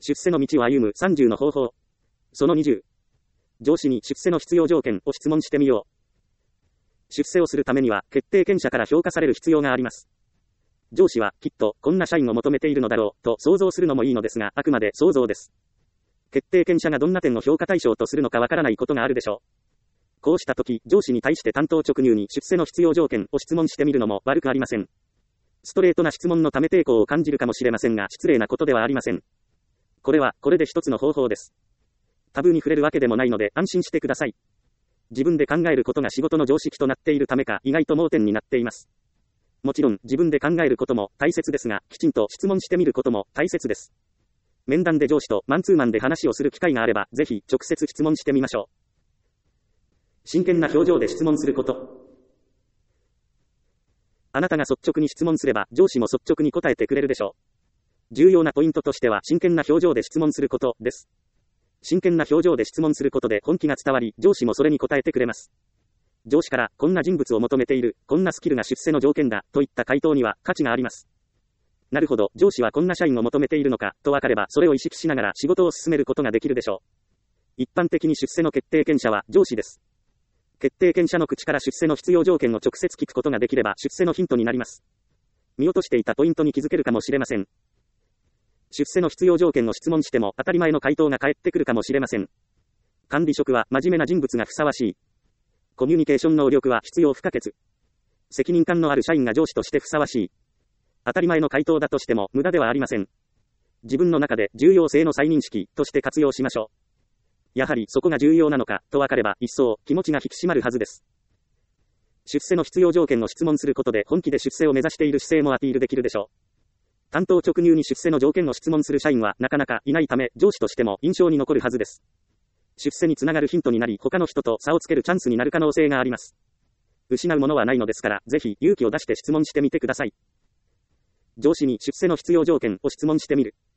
出世の道を歩む30の方法。その20。上司に出世の必要条件を質問してみよう。出世をするためには決定権者から評価される必要があります。上司はきっとこんな社員を求めているのだろうと想像するのもいいのですが、あくまで想像です。決定権者がどんな点を評価対象とするのかわからないことがあるでしょう。こうした時、上司に対して単刀直入に出世の必要条件を質問してみるのも悪くありません。ストレートな質問のため抵抗を感じるかもしれませんが、失礼なことではありません。これはこれで一つの方法です。タブーに触れるわけでもないので安心してください。自分で考えることが仕事の常識となっているためか、意外と盲点になっています。もちろん自分で考えることも大切ですが、きちんと質問してみることも大切です。面談で上司とマンツーマンで話をする機会があれば、ぜひ直接質問してみましょう。真剣な表情で質問すること。あなたが率直に質問すれば、上司も率直に答えてくれるでしょう。重要なポイントとしては、真剣な表情で質問することです。真剣な表情で質問することで本気が伝わり、上司もそれに答えてくれます。上司から、こんな人物を求めている、こんなスキルが出世の条件だ、といった回答には価値があります。なるほど、上司はこんな社員を求めているのか、と分かれば、それを意識しながら仕事を進めることができるでしょう。一般的に出世の決定権者は上司です。決定権者の口から出世の必要条件を直接聞くことができれば出世のヒントになります。見落としていたポイントに気づけるかもしれません。出世の必要条件を質問しても当たり前の回答が返ってくるかもしれません。管理職は真面目な人物がふさわしい。コミュニケーション能力は必要不可欠。責任感のある社員が上司としてふさわしい。当たり前の回答だとしても無駄ではありません。自分の中で重要性の再認識として活用しましょう。やはりそこが重要なのかと分かれば一層気持ちが引き締まるはずです。出世の必要条件を質問することで本気で出世を目指している姿勢もアピールできるでしょう。単刀直入に出世の条件を質問する社員はなかなかいないため、上司としても印象に残るはずです。出世につながるヒントになり、他の人と差をつけるチャンスになる可能性があります。失うものはないのですから、ぜひ勇気を出して質問してみてください。上司に出世の必要条件を質問してみる。